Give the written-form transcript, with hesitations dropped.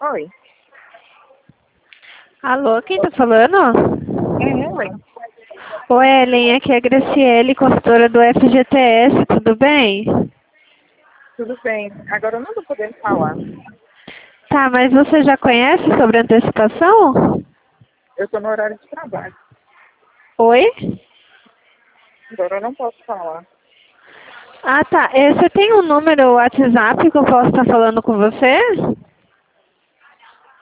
Oi. Alô, quem tá falando? Oi. Oi, Ellen, aqui é a Graciele, consultora do FGTS, tudo bem? Tudo bem. Agora eu não estou podendo falar. Tá, mas você já conhece sobre antecipação? Eu estou no horário de trabalho. Oi? Agora eu não posso falar. Ah, tá. Você tem um número WhatsApp que eu posso estar falando com você?